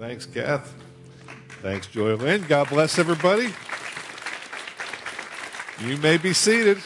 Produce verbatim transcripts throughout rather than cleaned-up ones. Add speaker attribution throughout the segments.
Speaker 1: Thanks, Kath. Thanks, Joy Lynn. God bless everybody. You may be seated.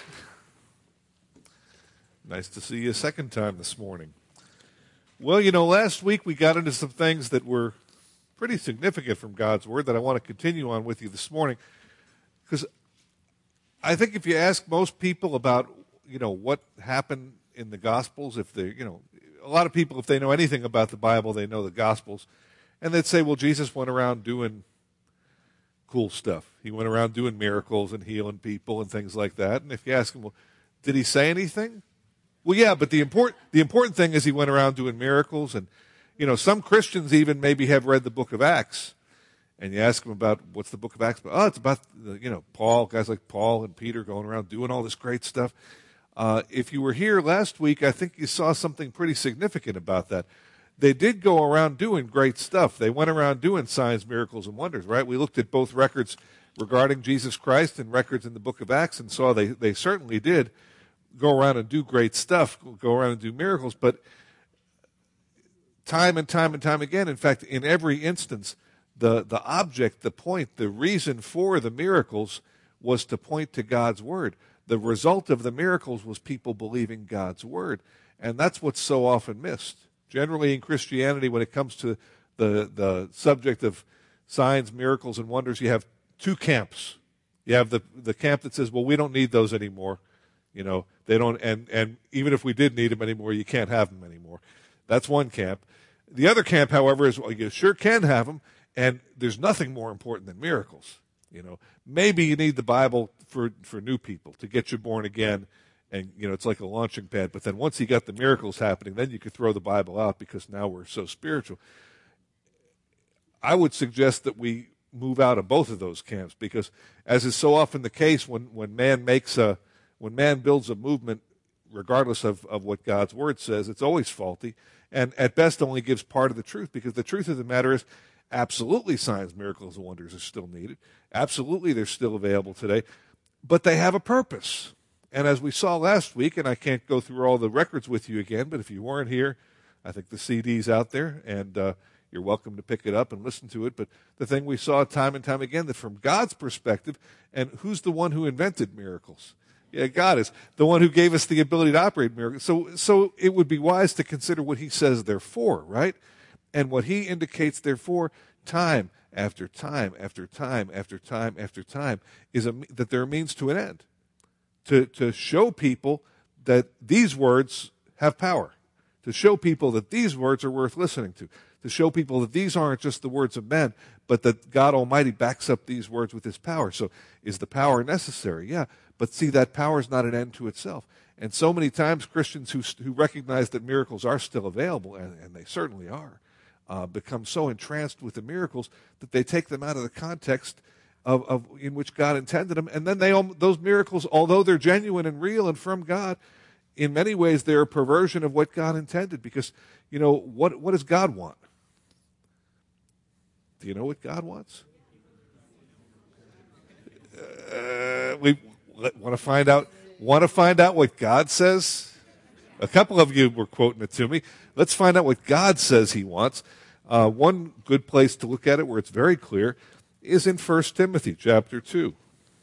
Speaker 1: Nice to see you a second time this morning. Well, you know, last week we got into some things that were pretty significant from God's Word that I want to continue on with you this morning. Because I think if you ask most people about, you know, what happened in the Gospels, if they, you know, a lot of people, if they know anything about the Bible, they know the Gospels. And they'd say, well, Jesus went around doing cool stuff. He went around doing miracles and healing people and things like that. And if you ask him, well, did he say anything? Well, yeah, but the important the important thing is he went around doing miracles. And, you know, some Christians even maybe have read the book of Acts. And you ask them about, what's the book of Acts about? Oh, it's about, the, you know, Paul, guys like Paul and Peter going around doing all this great stuff. Uh, if you were here last week, I think you saw something pretty significant about that. They did go around doing great stuff. They went around doing signs, miracles, and wonders, right? We looked at both records regarding Jesus Christ and records in the book of Acts and saw they, they certainly did go around and do great stuff, go around and do miracles. But time and time and time again, in fact, in every instance, the, the object, the point, the reason for the miracles was to point to God's Word. The result of the miracles was people believing God's Word. And that's what's so often missed. Generally in Christianity, when it comes to the, the subject of signs, miracles, and wonders, you have two camps. You have the, the camp that says, well, we don't need those anymore. You know, they don't, and, and even if we did need them anymore, you can't have them anymore. That's one camp. The other camp, however, is, well, you sure can have them, and there's nothing more important than miracles. You know, maybe you need the Bible for, for new people to get you born again. And, you know, it's like a launching pad. But then once you got the miracles happening, then you could throw the Bible out because now we're so spiritual. I would suggest that we move out of both of those camps because, as is so often the case, when, when man makes a, when man builds a movement, regardless of, of what God's Word says, it's always faulty and at best only gives part of the truth, because the truth of the matter is absolutely signs, miracles, and wonders are still needed. Absolutely they're still available today, but they have a purpose. And as we saw last week, and I can't go through all the records with you again, but if you weren't here, I think the C D's out there, and uh, you're welcome to pick it up and listen to it. But the thing we saw time and time again, that from God's perspective, and who's the one who invented miracles? Yeah, God is the one who gave us the ability to operate miracles. So, so it would be wise to consider what he says they're for, right? And what he indicates they're for, time after time after time after time after time, is a, that they're a means to an end. To, to show people that these words have power, to show people that these words are worth listening to, to show people that these aren't just the words of men, but that God Almighty backs up these words with his power. So is the power necessary? Yeah, but see, that power is not an end to itself. And so many times Christians who, who recognize that miracles are still available, and, and they certainly are, uh, become so entranced with the miracles that they take them out of the context Of, of in which God intended them, and then they those miracles, although they're genuine and real and from God, in many ways they're a perversion of what God intended. Because, you know, what what does God want? Do you know what God wants? Uh, we want to find out. Want to find out what God says? A couple of you were quoting it to me. Let's find out what God says He wants. Uh, one good place to look at it, where it's very clear, is in First Timothy chapter two.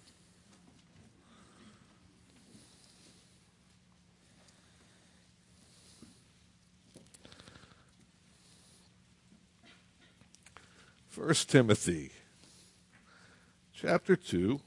Speaker 1: First Timothy chapter two.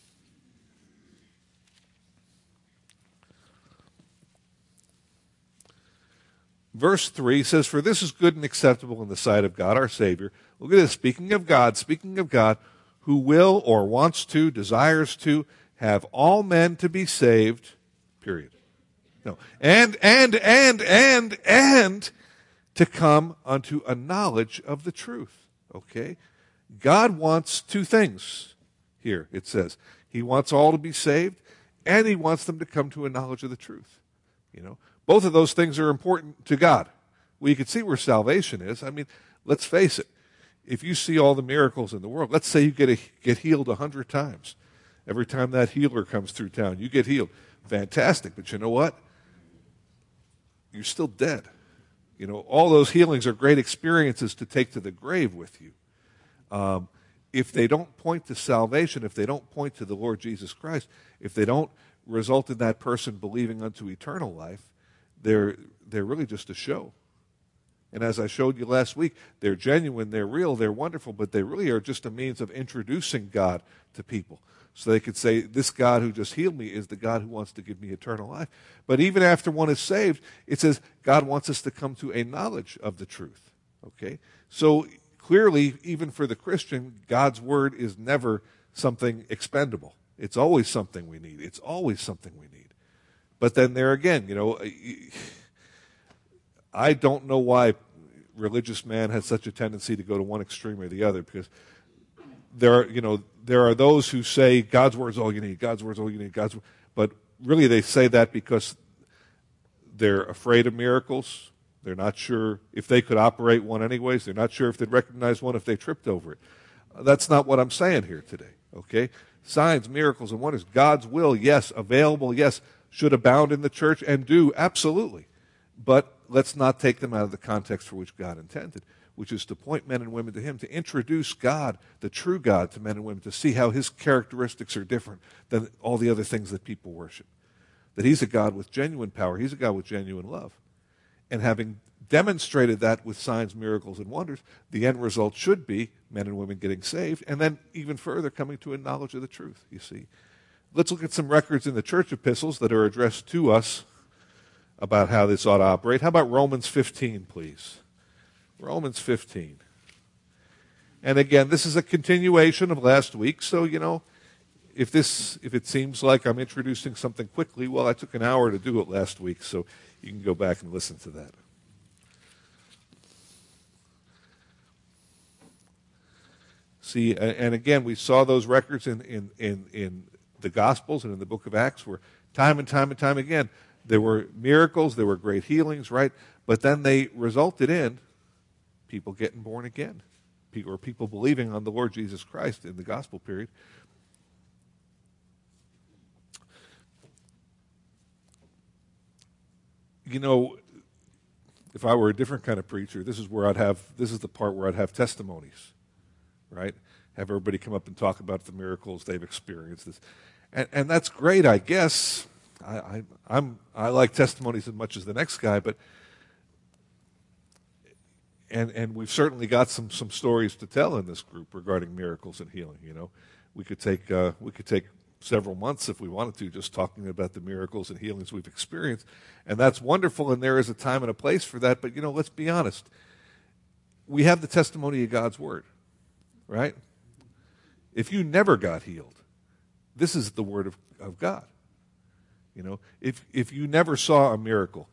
Speaker 1: Verse three says, "For this is good and acceptable in the sight of God our Savior." Look at this. Speaking of God, speaking of God, who will or wants to, desires to, have all men to be saved, period. No. And, and, and, and, and, to come unto a knowledge of the truth. Okay? God wants two things here, it says. He wants all to be saved, and he wants them to come to a knowledge of the truth. You know? Both of those things are important to God. Well, you can see where salvation is. I mean, let's face it. If you see all the miracles in the world, let's say you get a, get healed a hundred times. Every time that healer comes through town, you get healed. Fantastic. But you know what? You're still dead. You know, all those healings are great experiences to take to the grave with you. Um, if they don't point to salvation, if they don't point to the Lord Jesus Christ, if they don't result in that person believing unto eternal life, they're they're really just a show. And as I showed you last week, they're genuine, they're real, they're wonderful, but they really are just a means of introducing God to people. So they could say, this God who just healed me is the God who wants to give me eternal life. But even after one is saved, it says God wants us to come to a knowledge of the truth. Okay? So clearly, even for the Christian, God's word is never something expendable. It's always something we need. It's always something we need. But then there again, you know, I don't know why religious man has such a tendency to go to one extreme or the other, because there are, you know, there are those who say God's word is all you need, God's word is all you need, God's word, but really they say that because they're afraid of miracles. They're not sure if they could operate one anyways. They're not sure if they'd recognize one if they tripped over it. That's not what I'm saying here today, okay? Signs, miracles, and wonders, God's will, yes, available, yes, should abound in the church and do, absolutely. But let's not take them out of the context for which God intended, which is to point men and women to him, to introduce God, the true God, to men and women, to see how his characteristics are different than all the other things that people worship. That he's a God with genuine power. He's a God with genuine love. And having demonstrated that with signs, miracles, and wonders, the end result should be men and women getting saved, and then even further coming to a knowledge of the truth, you see. Let's look at some records in the church epistles that are addressed to us about how this ought to operate. How about Romans fifteen, please? Romans fifteen. And again, this is a continuation of last week, so, you know, if this, if it seems like I'm introducing something quickly, well, I took an hour to do it last week, so you can go back and listen to that. See, and again, we saw those records in, in, in, in the Gospels and in the book of Acts where time and time and time again, there were miracles, there were great healings, right? But then they resulted in people getting born again, or people believing on the Lord Jesus Christ in the gospel period. You know, if I were a different kind of preacher, this is where I'd have, this is the part where I'd have testimonies, right? Have everybody come up and talk about the miracles they've experienced. This. And, and that's great, I guess. I, I, I'm, I like testimonies as much as the next guy, but and and we've certainly got some some stories to tell in this group regarding miracles and healing. You know, we could take uh, we could take several months if we wanted to just talking about the miracles and healings we've experienced, and that's wonderful. And there is a time and a place for that. But you know, let's be honest. We have the testimony of God's word, right? If you never got healed, this is the word of, of God. You know, if if you never saw a miracle,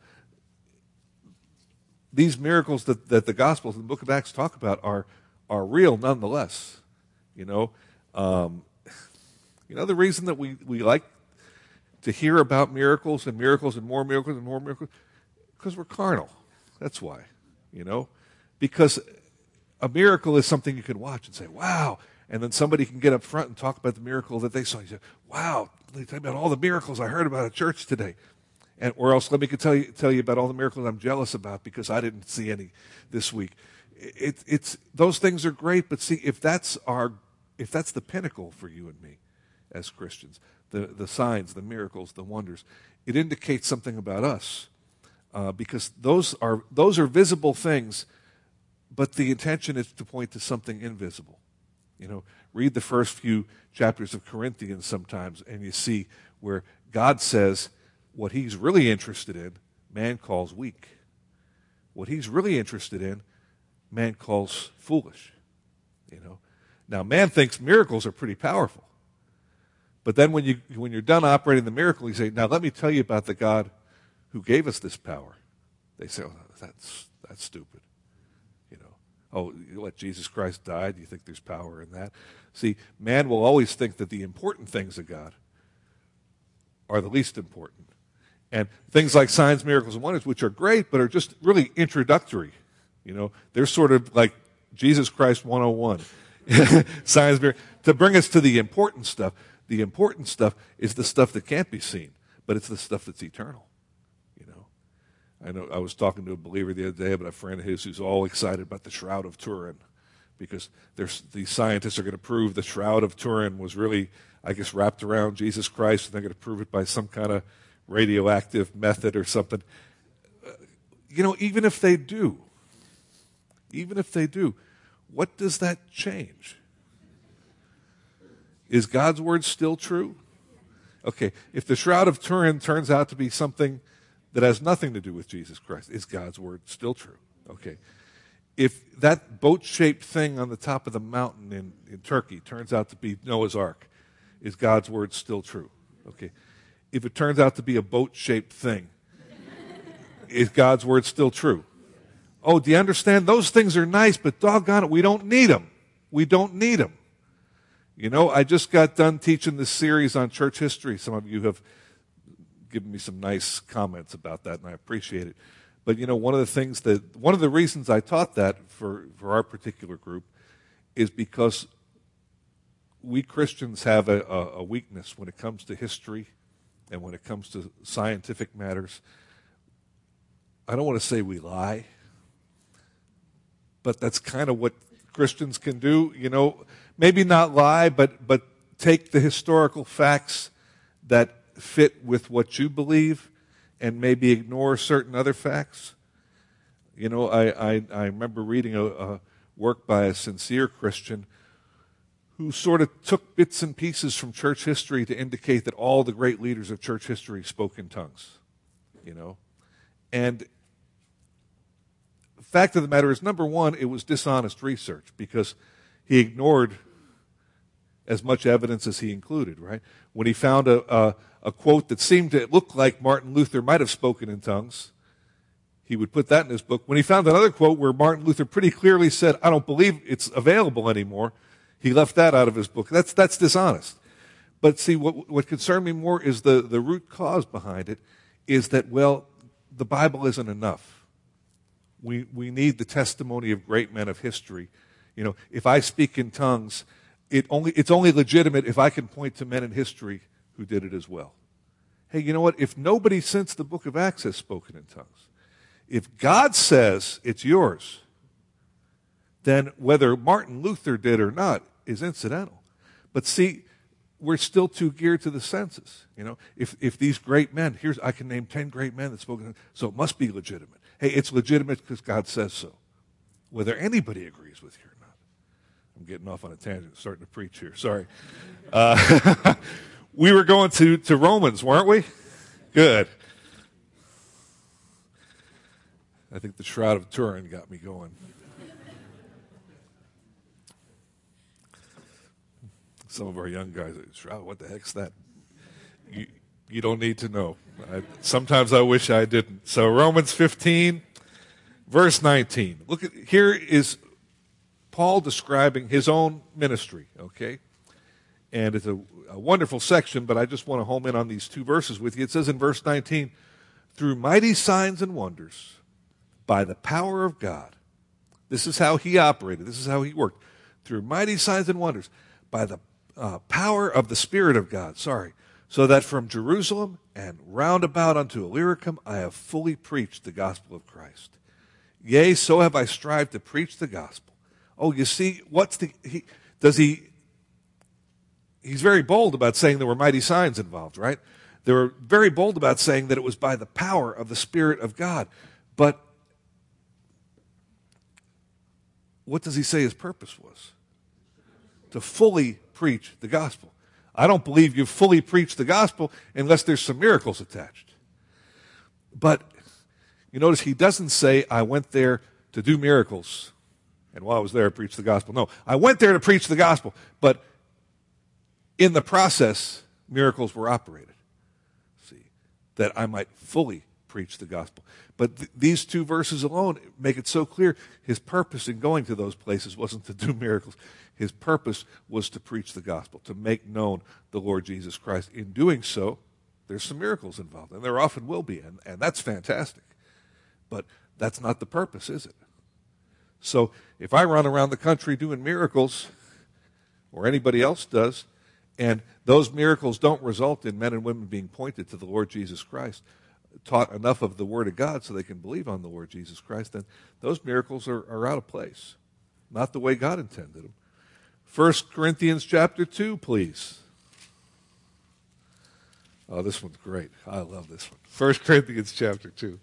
Speaker 1: these miracles that, that the Gospels and the book of Acts talk about are are real nonetheless. You know, um, you know the reason that we, we like to hear about miracles and miracles and more miracles and more miracles, because we're carnal. That's why. You know, because a miracle is something you can watch and say, wow, and then somebody can get up front and talk about the miracle that they saw. You say, wow, they tell me about all the miracles I heard about at church today. And, or else let me tell you, tell you about all the miracles I'm jealous about because I didn't see any this week. It, it's, those things are great, but see, if that's, our, if that's the pinnacle for you and me as Christians, the, the signs, the miracles, the wonders, it indicates something about us uh, because those are, those are visible things, but the intention is to point to something invisible. You know, read the first few chapters of Corinthians sometimes, and you see where God says what he's really interested in, man calls weak. What he's really interested in, man calls foolish. You know, now man thinks miracles are pretty powerful, but then when you when you're done operating the miracle, you say, "Now let me tell you about the God who gave us this power." They say, "Oh, that's that's stupid." Oh, what, Jesus Christ died? You think there's power in that? See, man will always think that the important things of God are the least important. And things like signs, miracles, and wonders, which are great, but are just really introductory. You know, they're sort of like Jesus Christ one oh one. Signs, miracles, to bring us to the important stuff. The important stuff is the stuff that can't be seen, but it's the stuff that's eternal. You know, I know I was talking to a believer the other day about a friend of his who's all excited about the Shroud of Turin, because there's, these scientists are going to prove the Shroud of Turin was really, I guess, wrapped around Jesus Christ, and they're going to prove it by some kind of radioactive method or something. Uh, you know, even if they do, even if they do, what does that change? Is God's word still true? Okay, if the Shroud of Turin turns out to be something that has nothing to do with Jesus Christ, is God's word still true? Okay. If that boat-shaped thing on the top of the mountain in, in Turkey turns out to be Noah's Ark, is God's word still true? Okay. If it turns out to be a boat-shaped thing, is God's word still true? Oh, do you understand? Those things are nice, but doggone it, we don't need them. We don't need them. You know, I just got done teaching this series on church history. Some of you have given me some nice comments about that, and I appreciate it. But, you know, one of the things that, one of the reasons I taught that for, for our particular group is because we Christians have a, a, a weakness when it comes to history and when it comes to scientific matters. I don't want to say we lie, but that's kind of what Christians can do. You know, maybe not lie, but, but take the historical facts that fit with what you believe and maybe ignore certain other facts. You know, I, I, I remember reading a, a work by a sincere Christian who sort of took bits and pieces from church history to indicate that all the great leaders of church history spoke in tongues, you know. And the fact of the matter is, number one, it was dishonest research because he ignored as much evidence as he included, right? When he found a, a, a quote that seemed to look like Martin Luther might have spoken in tongues, he would put that in his book. When he found another quote where Martin Luther pretty clearly said, I don't believe it's available anymore, he left that out of his book. That's, that's dishonest. But see, what, what concerned me more is the, the root cause behind it is that, well, the Bible isn't enough. We, we need the testimony of great men of history. You know, if I speak in tongues, it only, it's only legitimate if I can point to men in history who did it as well. Hey, you know what? If nobody since the book of Acts has spoken in tongues, if God says it's yours, then whether Martin Luther did or not is incidental. But see, we're still too geared to the senses. You know, if if these great men, here's I can name ten great men that spoken, so it must be legitimate. Hey, it's legitimate because God says so, whether anybody agrees with you or not. I'm getting off on a tangent, starting to preach here. Sorry. Uh, we were going to to Romans, weren't we? Good. I think the Shroud of Turin got me going. Some of our young guys are, Shroud, what the heck's that? You, you don't need to know. I, sometimes I wish I didn't. So Romans fifteen, verse nineteen. Look at, here is Paul describing his own ministry, okay? And it's a, a wonderful section, but I just want to home in on these two verses with you. It says in verse nineteen, through mighty signs and wonders, by the power of God. This is how he operated. This is how he worked. Through mighty signs and wonders, by the uh, power of the Spirit of God, sorry, so that from Jerusalem and round about unto Illyricum I have fully preached the gospel of Christ. Yea, so have I strived to preach the gospel. Oh, you see, what's the, he, does he, he's very bold about saying there were mighty signs involved, right? They were very bold about saying that it was by the power of the Spirit of God. But what does he say his purpose was? To fully preach the gospel. I don't believe you fully preach the gospel unless there's some miracles attached. But you notice he doesn't say, I went there to do miracles, and while I was there, I preached the gospel. No, I went there to preach the gospel, but in the process, miracles were operated. See, that I might fully preach the gospel. But th- these two verses alone make it so clear his purpose in going to those places wasn't to do miracles. His purpose was to preach the gospel, to make known the Lord Jesus Christ. In doing so, there's some miracles involved, and there often will be, and, and that's fantastic. But that's not the purpose, is it? So if I run around the country doing miracles, or anybody else does, and those miracles don't result in men and women being pointed to the Lord Jesus Christ, taught enough of the Word of God so they can believe on the Lord Jesus Christ, then those miracles are, are out of place. Not the way God intended them. First Corinthians chapter two, please. Oh, this one's great. I love this one. First Corinthians chapter two.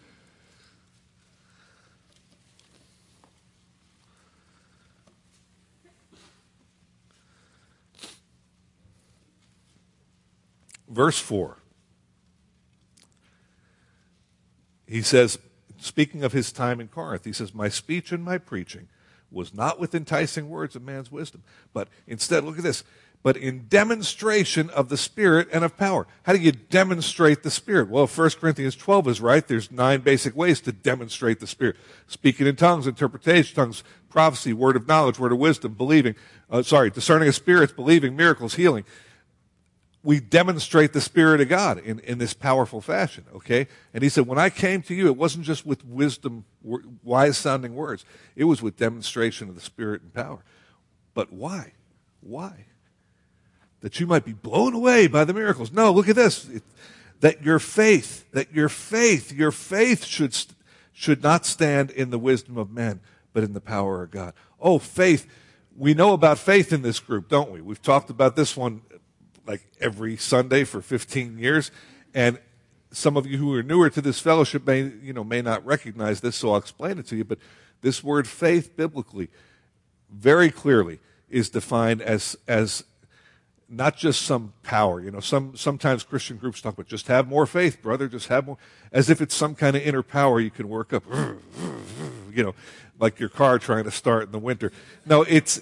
Speaker 1: Verse four. He says, speaking of his time in Corinth, he says, my speech and my preaching was not with enticing words of man's wisdom, but instead, look at this, but in demonstration of the Spirit and of power. How do you demonstrate the Spirit? Well, First Corinthians twelve is right. There's nine basic ways to demonstrate the Spirit. Speaking in tongues, interpretation, tongues, prophecy, word of knowledge, word of wisdom, believing, uh, sorry, discerning of spirits, believing, miracles, healing. We demonstrate the Spirit of God in, in this powerful fashion, okay? And he said, when I came to you, it wasn't just with wisdom, wise-sounding words. It was with demonstration of the Spirit and power. But why? Why? That you might be blown away by the miracles. No, look at this. It, that your faith, that your faith, your faith should, should not stand in the wisdom of men, but in the power of God. Oh, faith. We know about faith in this group, don't we? We've talked about this one like every Sunday for fifteen years. And some of you who are newer to this fellowship may, you know, may not recognize this, so I'll explain it to you. But this word faith biblically, very clearly, is defined as, as not just some power. You know, some, sometimes Christian groups talk about just have more faith, brother, just have more, as if it's some kind of inner power you can work up, you know, like your car trying to start in the winter. No, it's,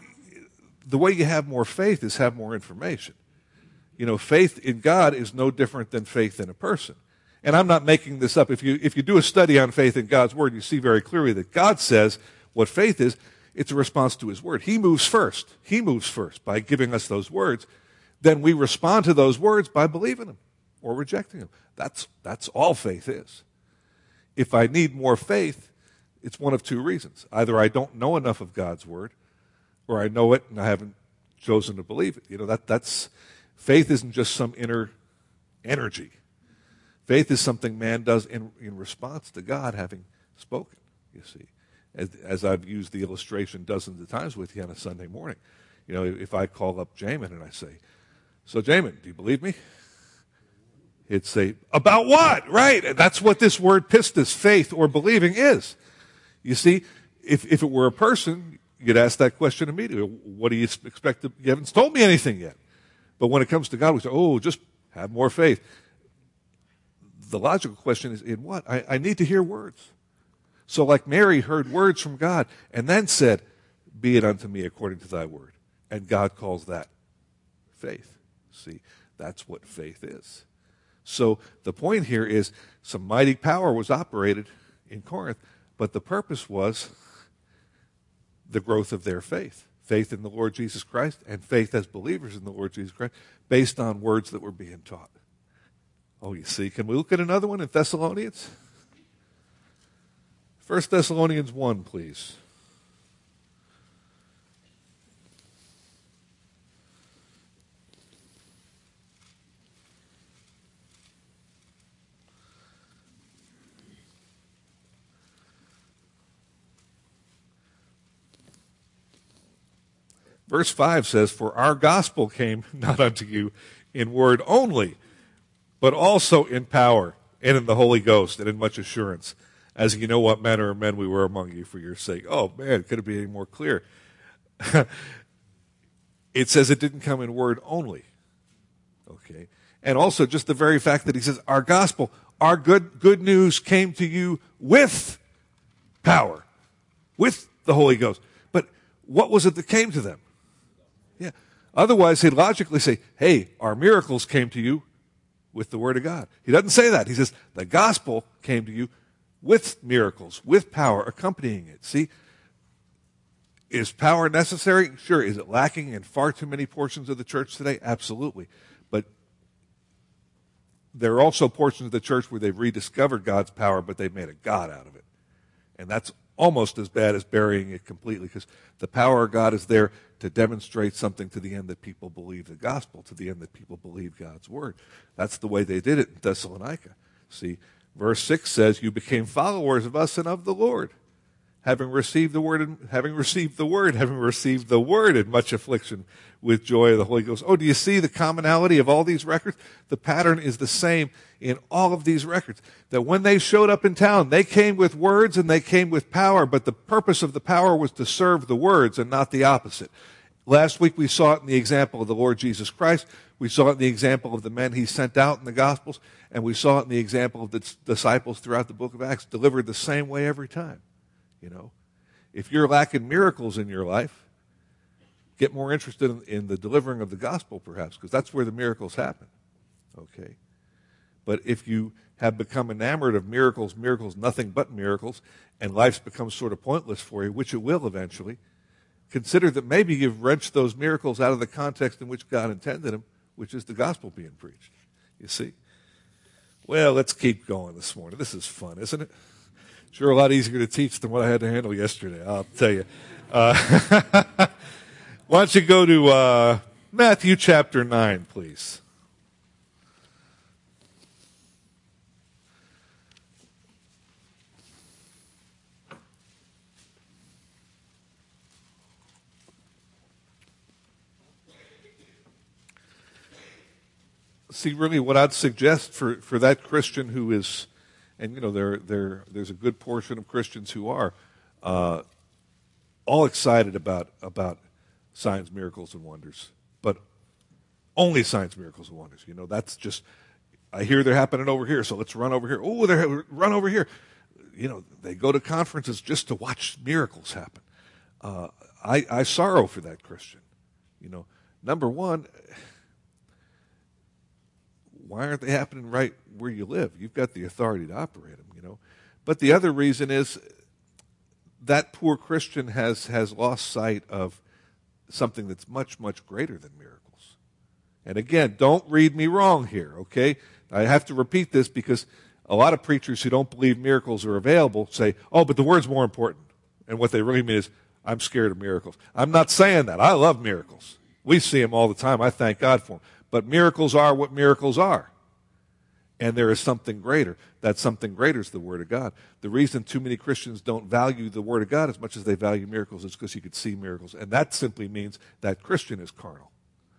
Speaker 1: the way you have more faith is have more information. You know, faith in God is no different than faith in a person. And I'm not making this up. If you, if you do a study on faith in God's Word, you see very clearly that God says what faith is. It's a response to His Word. He moves first. He moves first by giving us those words. Then we respond to those words by believing them or rejecting them. That's, that's all faith is. If I need more faith, it's one of two reasons. Either I don't know enough of God's Word, or I know it and I haven't chosen to believe it. You know, that, that's... Faith isn't just some inner energy. Faith is something man does in, in response to God having spoken, you see. As, as I've used the illustration dozens of times with you on a Sunday morning. You know, if I call up Jamin and I say, so Jamin, do you believe me? He'd say, about what? Right. And that's what this word pistis, faith or believing is. You see, if, if it were a person, you'd ask that question immediately. What do you expect to, you haven't told me anything yet. But when it comes to God, we say, oh, just have more faith. The logical question is, in what? I, I need to hear words. So like Mary heard words from God and then said, be it unto me according to thy word. And God calls that faith. See, that's what faith is. So the point here is some mighty power was operated in Corinth, but the purpose was the growth of their faith. Faith in the Lord Jesus Christ and faith as believers in the Lord Jesus Christ based on words that were being taught. Oh, you see, can we look at another one in Thessalonians? First Thessalonians one, please. Verse five says, for our gospel came not unto you in word only, but also in power and in the Holy Ghost and in much assurance, as you know what manner of men we were among you for your sake. Oh, man, could it be any more clear? It says it didn't come in word only. Okay. And also just the very fact that he says, our gospel, our good, good news came to you with power, with the Holy Ghost. But what was it that came to them? Yeah. Otherwise, he'd logically say, hey, our miracles came to you with the Word of God. He doesn't say that. He says, the gospel came to you with miracles, with power accompanying it. See, is power necessary? Sure. Is it lacking in far too many portions of the church today? Absolutely. But there are also portions of the church where they've rediscovered God's power, but they've made a God out of it. And that's almost as bad as burying it completely, because the power of God is there to demonstrate something to the end that people believe the gospel, to the end that people believe God's word. That's the way they did it in Thessalonica. See, verse six says, you became followers of us and of the Lord, having received the word, in, having received the word, having received the word in much affliction with joy of the Holy Ghost. Oh, do you see the commonality of all these records? The pattern is the same in all of these records. That when they showed up in town, they came with words and they came with power, but the purpose of the power was to serve the words and not the opposite. Last week we saw it in the example of the Lord Jesus Christ. We saw it in the example of the men he sent out in the Gospels, and we saw it in the example of the disciples throughout the book of Acts, delivered the same way every time. You know, if you're lacking miracles in your life, get more interested in, in the delivering of the gospel, perhaps, because that's where the miracles happen. Okay? But if you have become enamored of miracles, miracles, nothing but miracles, and life's become sort of pointless for you, which it will eventually, consider that maybe you've wrenched those miracles out of the context in which God intended them, which is the gospel being preached. You see? Well, let's keep going this morning. This is fun, isn't it? Sure, a lot easier to teach than what I had to handle yesterday, I'll tell you. Uh, why don't you go to uh, Matthew chapter nine, please. See, really what I'd suggest for, for that Christian who is, and you know, there, there, there's a good portion of Christians who are uh, all excited about, about signs, miracles, and wonders, but only signs, miracles, and wonders. You know, that's just, I hear they're happening over here, so let's run over here. Oh, they're run over here. You know, they go to conferences just to watch miracles happen. Uh, I, I sorrow for that Christian. You know, number one, why aren't they happening right where you live? You've got the authority to operate them, you know. But the other reason is that poor Christian has, has lost sight of something that's much, much greater than miracles. And again, don't read me wrong here, okay? I have to repeat this because a lot of preachers who don't believe miracles are available say, oh, but the word's more important. And what they really mean is, I'm scared of miracles. I'm not saying that. I love miracles. We see them all the time. I thank God for them. But miracles are what miracles are. And there is something greater. That something greater is the Word of God. The reason too many Christians don't value the Word of God as much as they value miracles is because you could see miracles. And that simply means that Christian is carnal.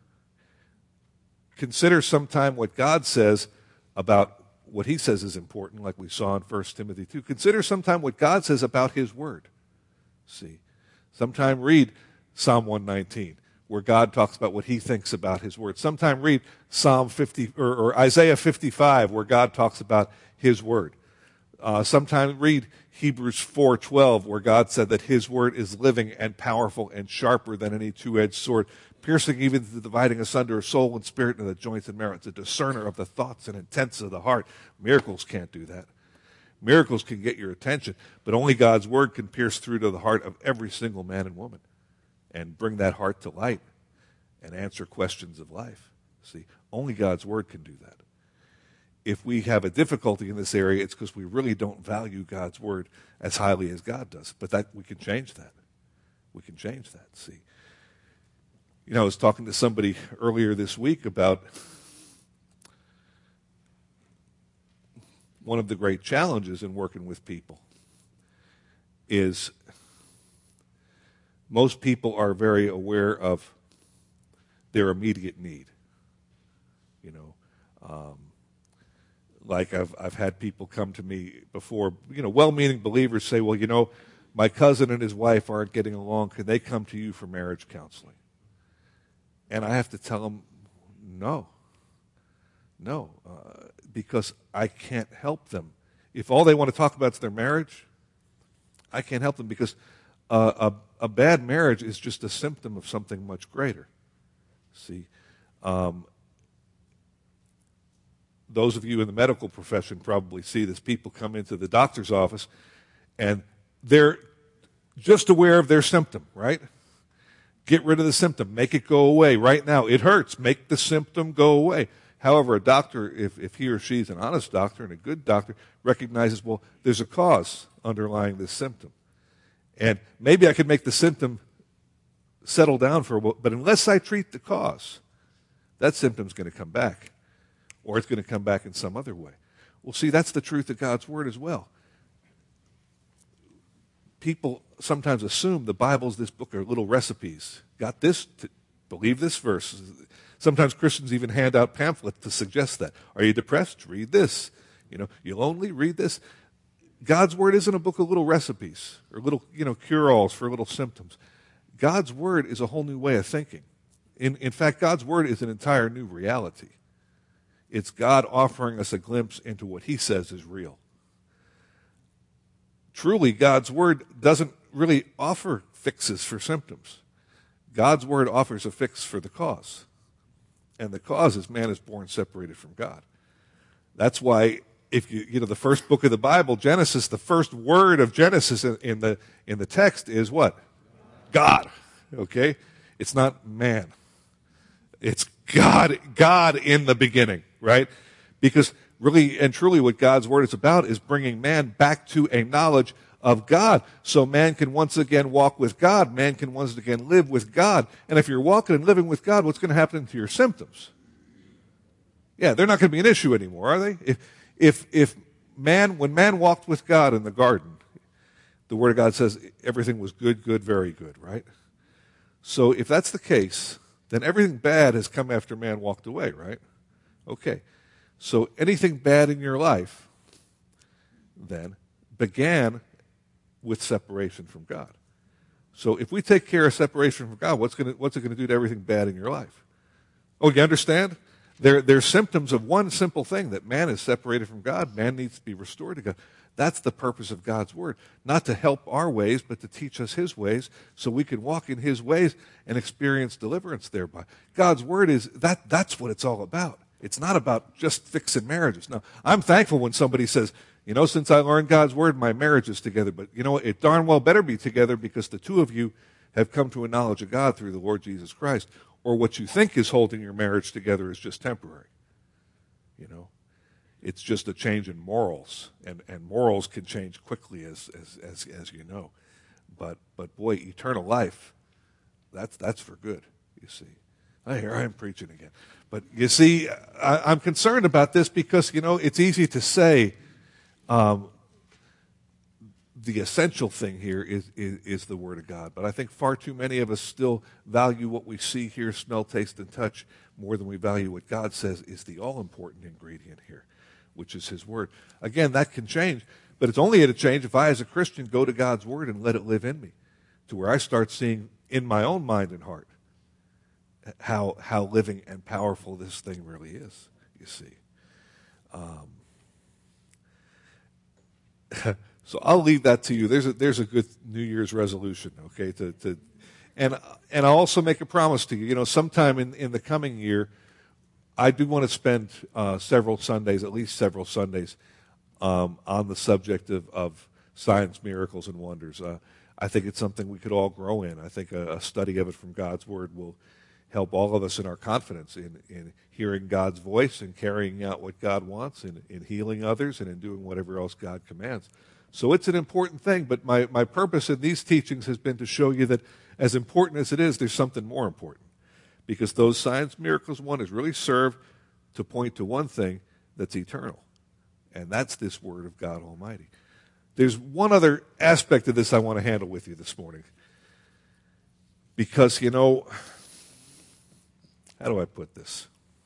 Speaker 1: Consider sometime what God says about what he says is important, like we saw in First Timothy two. Consider sometime what God says about his Word. See, sometime read Psalm one nineteen. Where God talks about what he thinks about his word. Sometime read Psalm fifty or, or Isaiah fifty-five, where God talks about his word. Uh, sometime read Hebrews four twelve, where God said that his word is living and powerful and sharper than any two-edged sword, piercing even to the dividing asunder of soul and spirit and the joints and marrow. It's a discerner of the thoughts and intents of the heart. Miracles can't do that. Miracles can get your attention, but only God's word can pierce through to the heart of every single man and woman and bring that heart to light and answer questions of life. See, only God's word can do that. If we have a difficulty in this area, it's because we really don't value God's word as highly as God does. But that we can change that. We can change that, see. You know, I was talking to somebody earlier this week about one of the great challenges in working with people is most people are very aware of their immediate need. You know, um, like I've I've had people come to me before, you know, well-meaning believers say, well, you know, my cousin and his wife aren't getting along. Can they come to you for marriage counseling? And I have to tell them, no, no, uh, because I can't help them. If all they want to talk about is their marriage, I can't help them because uh, a, a bad marriage is just a symptom of something much greater. See, um, those of you in the medical profession probably see this. People come into the doctor's office and they're just aware of their symptom, right? Get rid of the symptom. Make it go away right now. It hurts. Make the symptom go away. However, a doctor, if, if he or she is an honest doctor and a good doctor, recognizes, well, there's a cause underlying this symptom. And maybe I could make the symptom settle down for a while, but unless I treat the cause, that symptom's going to come back. Or it's going to come back in some other way. Well, see, that's the truth of God's Word as well. People sometimes assume the Bible's this book of little recipes. Got this? To believe this verse. Sometimes Christians even hand out pamphlets to suggest that. Are you depressed? Read this. You know, you lonely? Read this. God's Word isn't a book of little recipes or little, you know, cure-alls for little symptoms. God's Word is a whole new way of thinking. In, in fact, God's Word is an entire new reality. It's God offering us a glimpse into what He says is real. Truly, God's Word doesn't really offer fixes for symptoms. God's Word offers a fix for the cause. And the cause is man is born separated from God. That's why, if you, you know, the first book of the Bible, Genesis, the first word of Genesis in, in the in the text is what? God. Okay? It's not man. It's God, God in the beginning, right? Because really and truly what God's Word is about is bringing man back to a knowledge of God. So man can once again walk with God. Man can once again live with God. And if you're walking and living with God, what's going to happen to your symptoms? Yeah, they're not going to be an issue anymore, are they? If, if, if man, when man walked with God in the garden, the Word of God says everything was good, good, very good, right? So if that's the case, then everything bad has come after man walked away, right? Okay. So anything bad in your life then began with separation from God. So if we take care of separation from God, what's going to, what's it going to do to everything bad in your life? Oh, you understand? There, there's symptoms of one simple thing, that man is separated from God. Man needs to be restored to God. That's the purpose of God's Word. Not to help our ways, but to teach us His ways so we can walk in His ways and experience deliverance thereby. God's Word is, that, that's what it's all about. It's not about just fixing marriages. Now, I'm thankful when somebody says, you know, since I learned God's Word, my marriage is together. But, you know, it darn well better be together because the two of you have come to a knowledge of God through the Lord Jesus Christ. Or what you think is holding your marriage together is just temporary. You know, it's just a change in morals. And, and morals can change quickly, as, as, as, as you know. But, but boy, eternal life, that's, that's for good, you see. Oh, here I am preaching again. But you see, I, I'm concerned about this because, you know, it's easy to say um, the essential thing here is, is, is the Word of God. But I think far too many of us still value what we see, hear, smell, taste, and touch more than we value what God says is the all-important ingredient here, which is His Word. Again, that can change, but it's only going to change if I, as a Christian, go to God's Word and let it live in me, to where I start seeing in my own mind and heart how how living and powerful this thing really is, you see. Um, so I'll leave that to you. There's a, there's a good New Year's resolution, okay? To, to and and I'll also make a promise to you. You know, sometime in, in the coming year, I do want to spend uh, several Sundays, at least several Sundays, um, on the subject of, of signs, miracles, and wonders. Uh, I think it's something we could all grow in. I think a, a study of it from God's Word will help all of us in our confidence in, in hearing God's voice and carrying out what God wants, and in healing others, and in doing whatever else God commands. So it's an important thing, but my, my purpose in these teachings has been to show you that as important as it is, there's something more important. Because those signs, miracles, wonders really serve to point to one thing that's eternal. And that's this Word of God Almighty. There's one other aspect of this I want to handle with you this morning. Because, you know, how do I put this?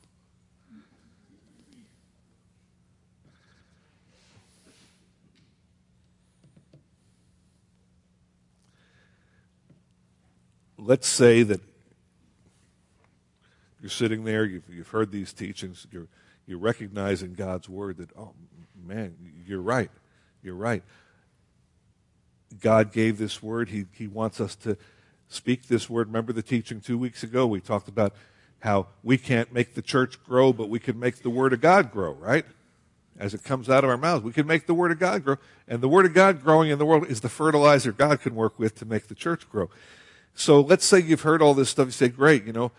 Speaker 1: Let's say that you're sitting there, you've, you've heard these teachings, you're, you're recognizing God's Word that, oh, man, you're right, you're right. God gave this Word. He, he wants us to speak this Word. Remember the teaching two weeks ago? We talked about how we can't make the church grow, but we can make the Word of God grow, right? As it comes out of our mouths, we can make the Word of God grow. And the Word of God growing in the world is the fertilizer God can work with to make the church grow. So let's say you've heard all this stuff. You say, great, you know,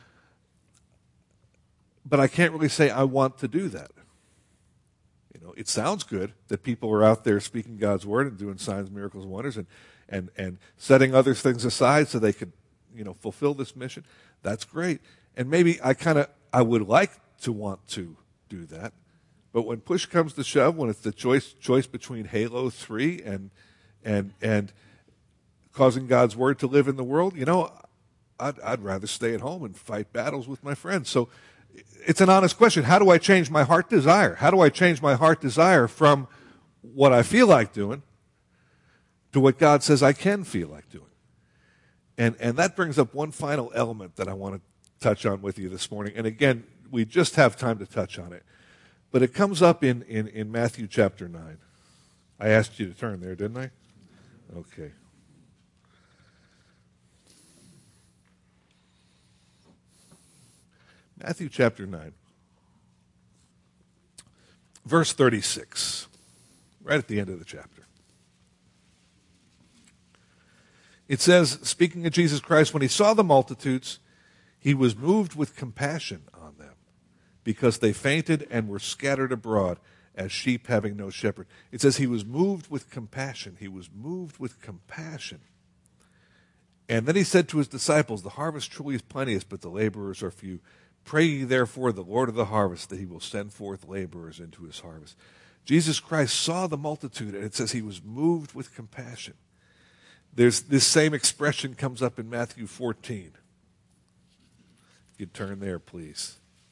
Speaker 1: but I can't really say I want to do that. You know, it sounds good that people are out there speaking God's Word and doing signs, miracles, and wonders, and, and, and setting other things aside so they could, you know, fulfill this mission. That's great. And maybe I kind of, I would like to want to do that, But when push comes to shove, when it's the choice choice between Halo three and and and causing God's word to live in the world, you know, I'd, I'd rather stay at home and fight battles with my friends. So it's an honest question. How do I change my heart desire? How do I change my heart desire from what I feel like doing to what God says I can feel like doing? And and that brings up one final element that I want to touch on with you this morning. And again, we just have time to touch on it. But it comes up in, in, in Matthew chapter nine. I asked you to turn there, didn't I? Okay. Matthew chapter nine. Verse thirty-six. Right at the end of the chapter. It says, speaking of Jesus Christ, when he saw the multitudes, he was moved with compassion on them, because they fainted and were scattered abroad as sheep having no shepherd. It says he was moved with compassion. He was moved with compassion. And then he said to his disciples, the harvest truly is plenteous, but the laborers are few. Pray ye therefore the Lord of the harvest that he will send forth laborers into his harvest. Jesus Christ saw the multitude, and it says he was moved with compassion. There's this same expression comes up in Matthew fourteen. If you'd turn there, please.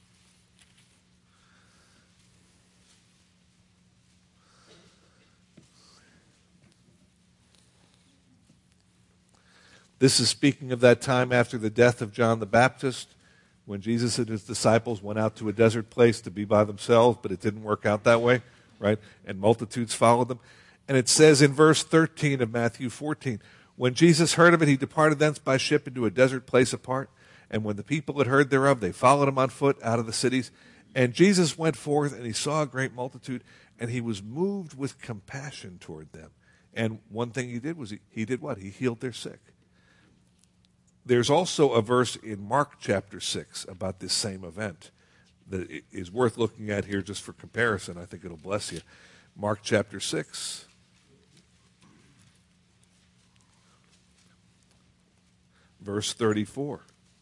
Speaker 1: This is speaking of that time after the death of John the Baptist, when Jesus and his disciples went out to a desert place to be by themselves, but it didn't work out that way, right? And multitudes followed them. And it says in verse thirteen of Matthew fourteen, when Jesus heard of it, he departed thence by ship into a desert place apart. And when the people had heard thereof, they followed him on foot out of the cities. And Jesus went forth, and he saw a great multitude, and he was moved with compassion toward them. And one thing he did was, he, he did what? He healed their sick. There's also a verse in Mark chapter six about this same event that is worth looking at here just for comparison. I think it'll bless you. Mark chapter six. Verse thirty-four.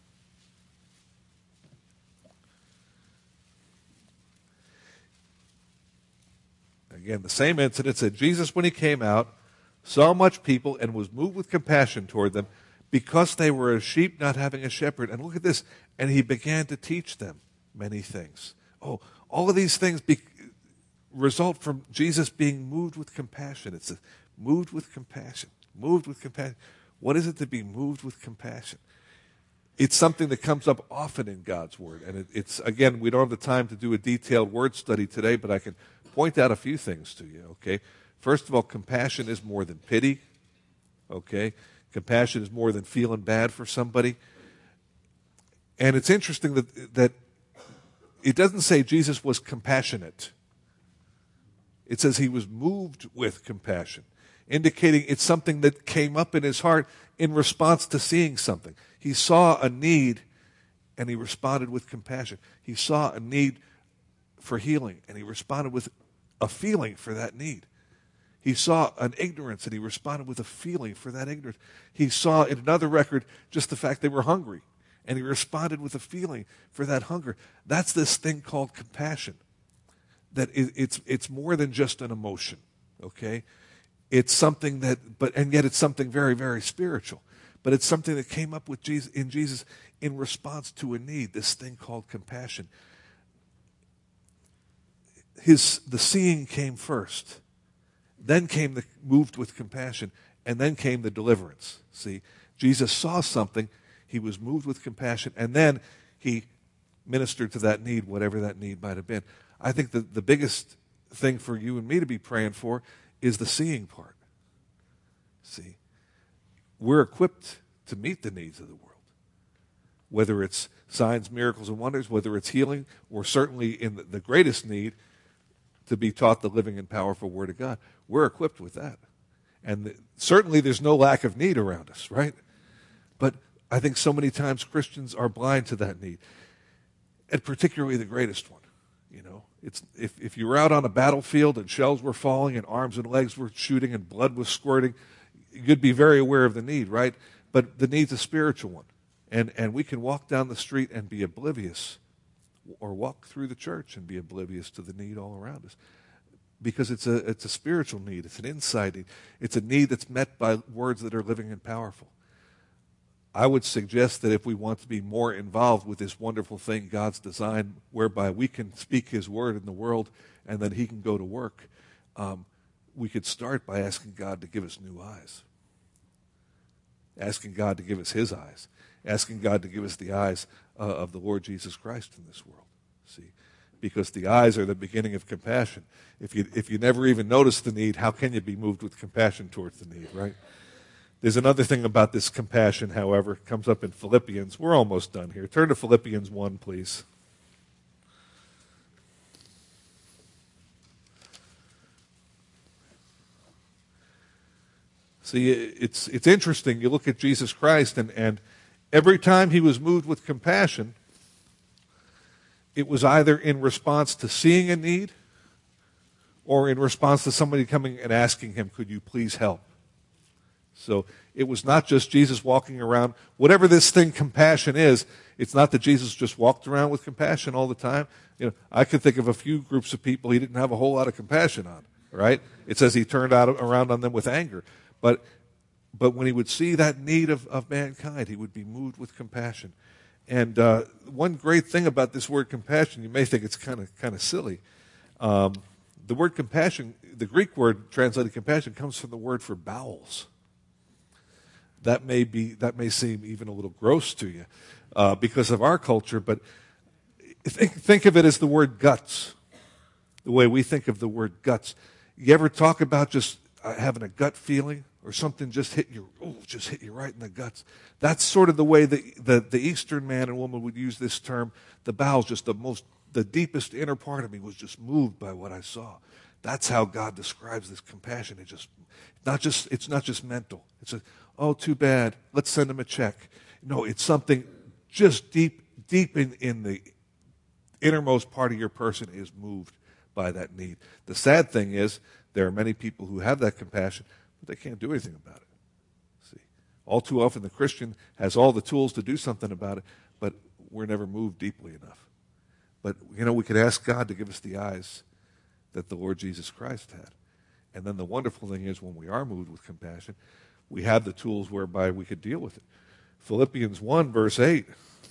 Speaker 1: Again, the same incident said, Jesus, when he came out, saw much people and was moved with compassion toward them, because they were as sheep not having a shepherd. And look at this. And he began to teach them many things. Oh, all of these things be, result from Jesus being moved with compassion. It's a, moved with compassion. Moved with compassion. What is it to be moved with compassion? It's something that comes up often in God's Word. And it, it's, again, we don't have the time to do a detailed word study today, but I can point out a few things to you, okay? First of all, compassion is more than pity, okay? Compassion is more than feeling bad for somebody. And it's interesting that, that it doesn't say Jesus was compassionate. It says he was moved with compassion, indicating it's something that came up in his heart in response to seeing something. He saw a need, and he responded with compassion. He saw a need for healing, and he responded with a feeling for that need. He saw an ignorance, and he responded with a feeling for that ignorance. He saw in another record just the fact they were hungry, and he responded with a feeling for that hunger. That's this thing called compassion. That it's it's more than just an emotion, okay? It's something that, but and yet it's something very, very spiritual. But it's something that came up with Jesus in Jesus in response to a need. This thing called compassion. His the seeing came first. Then came the moved with compassion, and then came the deliverance. See, Jesus saw something, he was moved with compassion, and then he ministered to that need, whatever that need might have been. I think the, the biggest thing for you and me to be praying for is the seeing part. See, we're equipped to meet the needs of the world, whether it's signs, miracles, and wonders, whether it's healing, or certainly in the, the greatest need, to be taught the living and powerful Word of God. We're equipped with that. And the, certainly there's no lack of need around us, right? But I think so many times Christians are blind to that need, and particularly the greatest one. You know, it's if, if you were out on a battlefield and shells were falling and arms and legs were shooting and blood was squirting, you'd be very aware of the need, right? But the need's a spiritual one. And, and we can walk down the street and be oblivious or walk through the church and be oblivious to the need all around us. Because it's a it's a spiritual need. It's an insight need. It's a need that's met by words that are living and powerful. I would suggest that if we want to be more involved with this wonderful thing God's designed, whereby we can speak His word in the world and then He can go to work, um, we could start by asking God to give us new eyes. Asking God to give us His eyes. Asking God to give us the eyes uh, of the Lord Jesus Christ in this world. See? Because the eyes are the beginning of compassion. If you if you never even notice the need, how can you be moved with compassion towards the need, right? There's another thing about this compassion, however, it comes up in Philippians. We're almost done here. Turn to Philippians one, please. See, it's it's interesting. You look at Jesus Christ, and, and every time He was moved with compassion, it was either in response to seeing a need or in response to somebody coming and asking Him, could you please help? So it was not just Jesus walking around. Whatever this thing compassion is, it's not that Jesus just walked around with compassion all the time. You know, I could think of a few groups of people He didn't have a whole lot of compassion on, right? It says He turned out around on them with anger. But but when He would see that need of, of mankind, He would be moved with compassion. And uh, one great thing about this word compassion, you may think it's kind of kind of silly. Um, the word compassion, the Greek word translated compassion, comes from the word for bowels. That may be that may seem even a little gross to you uh, because of our culture, but think think of it as the word guts. The way we think of the word guts. You ever talk about just uh, having a gut feeling? Or something just hit you, oh, just hit you right in the guts. That's sort of the way the, the, the Eastern man and woman would use this term. The bowels, just the most, the deepest inner part of me was just moved by what I saw. That's how God describes this compassion. It just, not just, it's not just mental. It's a, oh, too bad. Let's send him a check. No, it's something just deep, deep in, in the innermost part of your person is moved by that need. The sad thing is, there are many people who have that compassion, but they can't do anything about it. See, all too often the Christian has all the tools to do something about it, but we're never moved deeply enough. But, you know, we could ask God to give us the eyes that the Lord Jesus Christ had. And then the wonderful thing is when we are moved with compassion, we have the tools whereby we could deal with it. Philippians one, verse eight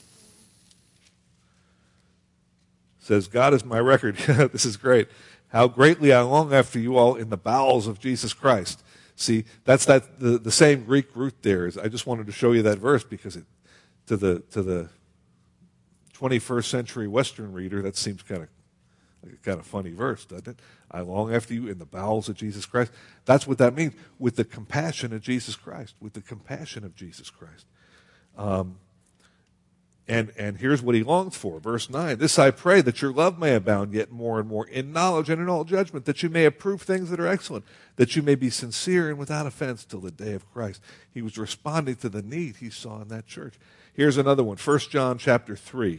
Speaker 1: says, God is my record. This is great. How greatly I long after you all in the bowels of Jesus Christ. See, that's that the, the same Greek root there. Is, I just wanted to show you that verse because it, to the to the twenty-first century Western reader, that seems kind of like a kind of funny verse, doesn't it? I long after you in the bowels of Jesus Christ. That's what that means, with the compassion of Jesus Christ, with the compassion of Jesus Christ. Um, And and here's what He longs for. Verse nine, this I pray, that your love may abound yet more and more in knowledge and in all judgment, that you may approve things that are excellent, that you may be sincere and without offense till the day of Christ. He was responding to the need He saw in that church. Here's another one, First John chapter three.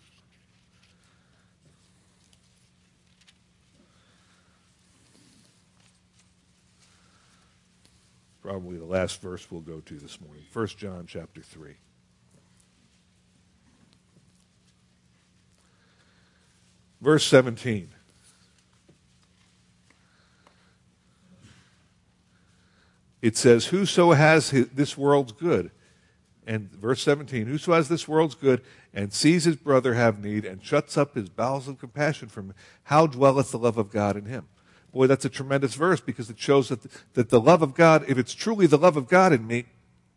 Speaker 1: Probably the last verse we'll go to this morning. First John chapter three. Verse seventeen. It says, whoso has his, this world's good, and verse seventeen, whoso has this world's good, and sees his brother have need, and shuts up his bowels of compassion from him, how dwelleth the love of God in him? Boy, that's a tremendous verse, because it shows that the, that the love of God, if it's truly the love of God in me,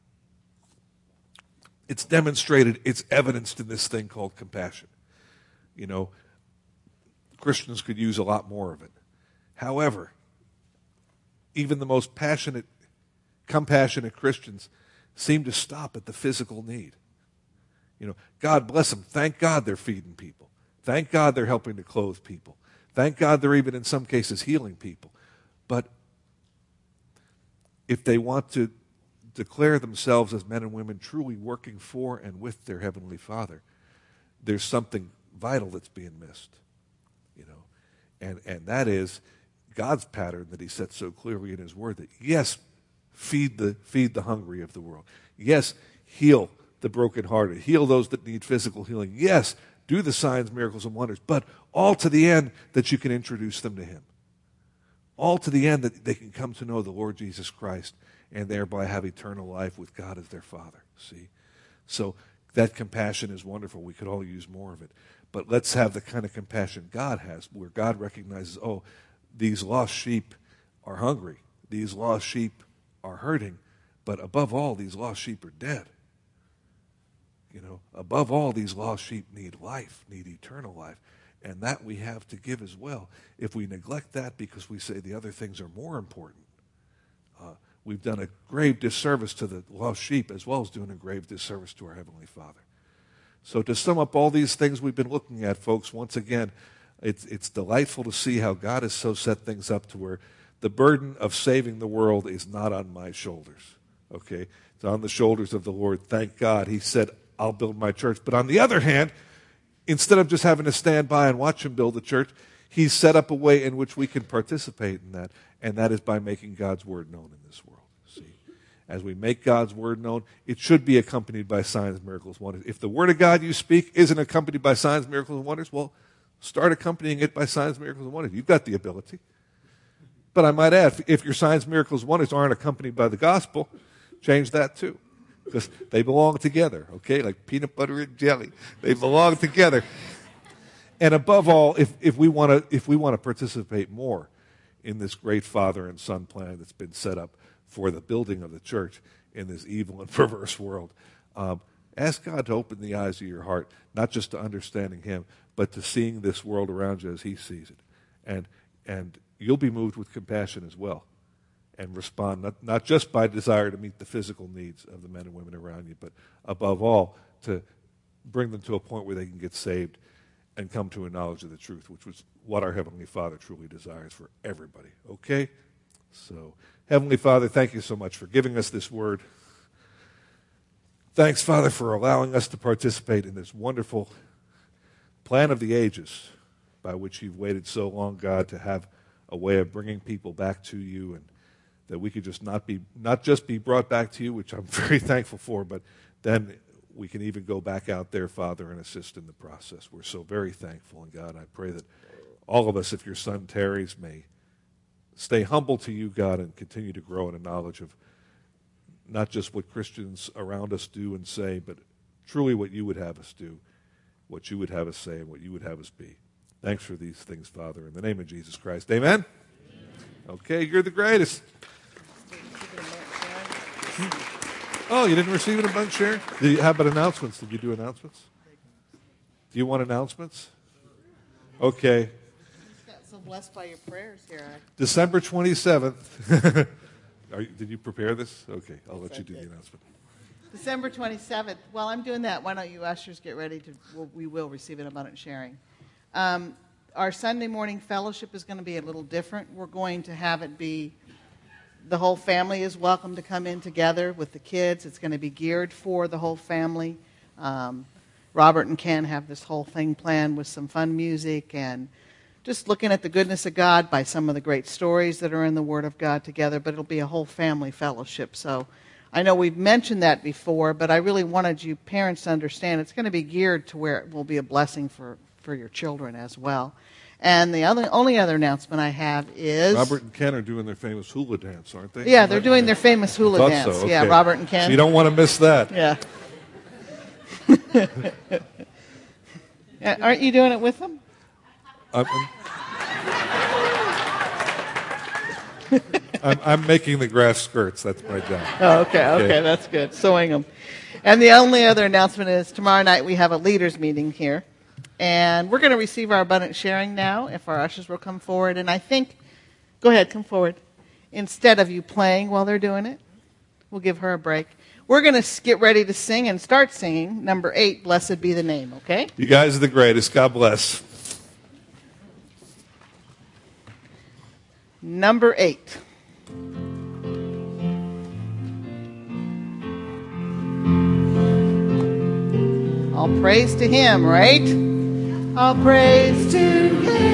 Speaker 1: it's demonstrated, it's evidenced in this thing called compassion. You know, Christians could use a lot more of it. However, even the most passionate, compassionate Christians seem to stop at the physical need. You know, God bless them. Thank God they're feeding people. Thank God they're helping to clothe people. Thank God they're even in some cases healing people. But if they want to declare themselves as men and women truly working for and with their Heavenly Father, there's something vital that's being missed. You know, and, and that is God's pattern that He sets so clearly in His Word that, yes, feed the feed the hungry of the world. Yes, heal the brokenhearted. Heal those that need physical healing. Yes, do the signs, miracles, and wonders, but all to the end that you can introduce them to him. All to the end that they can come to know the Lord Jesus Christ and thereby have eternal life with God as their Father. See? So that compassion is wonderful. We could all use more of it. But let's have the kind of compassion God has, where God recognizes, oh, these lost sheep are hungry. These lost sheep are hurting. But above all, these lost sheep are dead. You know, above all, these lost sheep need life, need eternal life. And that we have to give as well. If we neglect that because we say the other things are more important, uh, we've done a grave disservice to the lost sheep as well as doing a grave disservice to our Heavenly Father. So to sum up all these things we've been looking at, folks, once again, it's, it's delightful to see how God has so set things up to where the burden of saving the world is not on my shoulders. Okay? It's on the shoulders of the Lord. Thank God. He said, I'll build my church. But on the other hand, instead of just having to stand by and watch him build the church, he's set up a way in which we can participate in that, and that is by making God's word known in this world. See, as we make God's word known, it should be accompanied by signs, miracles, wonders. If the word of God you speak isn't accompanied by signs, miracles, and wonders, well, start accompanying it by signs, miracles, and wonders. You've got the ability. But I might add, if your signs, miracles, and wonders aren't accompanied by the gospel, change that too. Because they belong together, okay? Like peanut butter and jelly. They belong together. And above all, if, if we want to if we want to participate more in this great Father and Son plan that's been set up for the building of the church in this evil and perverse world, um, ask God to open the eyes of your heart, not just to understanding him, but to seeing this world around you as he sees it. And and you'll be moved with compassion as well. And respond not, not just by desire to meet the physical needs of the men and women around you, but above all, to bring them to a point where they can get saved and come to a knowledge of the truth, which was what our Heavenly Father truly desires for everybody. Okay? So, Heavenly Father, thank you so much for giving us this word. Thanks, Father, for allowing us to participate in this wonderful plan of the ages by which you've waited so long, God, to have a way of bringing people back to you, and that we could just not be not just be brought back to you, which I'm very thankful for, but then we can even go back out there, Father, and assist in the process. We're so very thankful. And God, I pray that all of us, if your Son tarries, may stay humble to you, God, and continue to grow in a knowledge of not just what Christians around us do and say, but truly what you would have us do, what you would have us say, and what you would have us be. Thanks for these things, Father. In the name of Jesus Christ, amen? Amen. Okay, you're the greatest. Oh, you didn't receive it in bunch share? Did you, how about announcements? Did you do announcements? Do you want announcements? Okay.
Speaker 2: I got so blessed by your prayers here.
Speaker 1: December twenty-seventh. Are you, did you prepare this? Okay, I'll yes, let you do the announcement.
Speaker 2: December twenty-seventh. While I'm doing that, why don't you ushers get ready to, well, we will receive an abundant sharing. Um, our Sunday morning fellowship is going to be a little different. We're going to have it be the whole family is welcome to come in together with the kids. It's going to be geared for the whole family. Um, Robert and Ken have this whole thing planned with some fun music and just looking at the goodness of God by some of the great stories that are in the Word of God together, but it'll be a whole family fellowship. So I know we've mentioned that before, but I really wanted you parents to understand it's going to be geared to where it will be a blessing for, for your children as well. And the other, only other announcement I have is...
Speaker 1: Robert and Ken are doing their famous hula dance, aren't they?
Speaker 2: Yeah, they're doing their famous hula
Speaker 1: Thought
Speaker 2: dance.
Speaker 1: So. Okay.
Speaker 2: Yeah, Robert and Ken.
Speaker 1: So you don't want to miss that.
Speaker 2: Yeah. Yeah. Aren't you doing it with them?
Speaker 1: I'm, I'm, I'm, I'm making the grass skirts. That's my job.
Speaker 2: Oh, okay, okay, okay, that's good. Sewing them. And the only other announcement is tomorrow night we have a leaders meeting here. And we're going to receive our abundant sharing now, if our ushers will come forward. And I think, go ahead, come forward. Instead of you playing while they're doing it, we'll give her a break. We're going to get ready to sing and start singing number eight, Blessed Be the Name, okay?
Speaker 1: You guys are the greatest. God bless.
Speaker 2: Number eight. All praise to Him, right? All praise to Him.